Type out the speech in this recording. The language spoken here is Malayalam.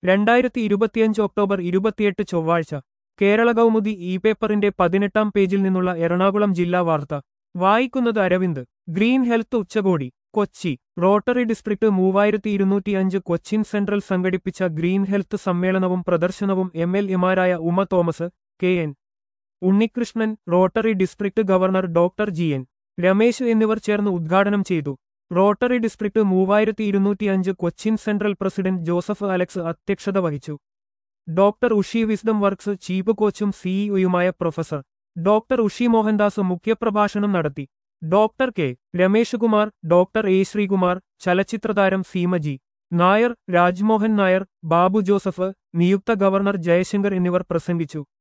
2025 ഒക്ടോബർ 28 ചൊവ്വാഴ്ച കേരള കൗമുദി ഇ പേപ്പറിന്റെ 18-ാം പേജിൽ നിന്നുള്ള എറണാകുളം ജില്ലാ വാർത്ത വായിക്കുന്നത് അരവിന്ദ്. ഗ്രീൻ ഹെൽത്ത് ഉച്ചകോടി Kochi. Rotary district 3205 Cochin central സംഘടിപ്പിച്ച ഗ്രീൻ ഹെൽത്ത് സമ്മേളനവും പ്രദർശനവും എംഎൽഎമാരായ Uma Thomas, K N Unnikrishnan, Rotary district governor doctor G N Ramesh എന്നിവർ ചേർന്ന് ഉദ്ഘാടനം ചെയ്തു. Rotary district 3205 Cochin central president Joseph Alex അധ്യക്ഷത വഹിച്ചു. Doctor Ushi wisdom works chief കോച്ചും സിഇഒയുമായ പ്രൊഫസർ ഡോക്ടർ ഉഷി മോഹൻദാസ് മുഖ്യപ്രഭാഷണം നടത്തി. Doctor K Rameshkumar, doctor A Sreekumar, ചലച്ചിത്രതാരം സീമജി നായർ, രാജ്മോഹൻ നായർ, ബാബു ജോസഫ്, നിയുക്ത ഗവർണർ ജയശങ്കർ എന്നിവർ പ്രസംഗിച്ചു.